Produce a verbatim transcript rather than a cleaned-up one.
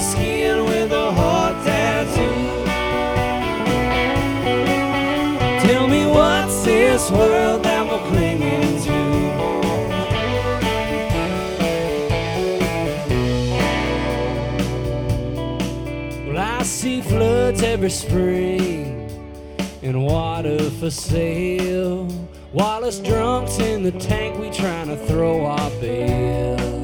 skin with a heart tattoo. Tell me what's this world that we're clinging to? Well, I see floods every spring and water for sale, while us drunks in the tank we trying to throw our bail.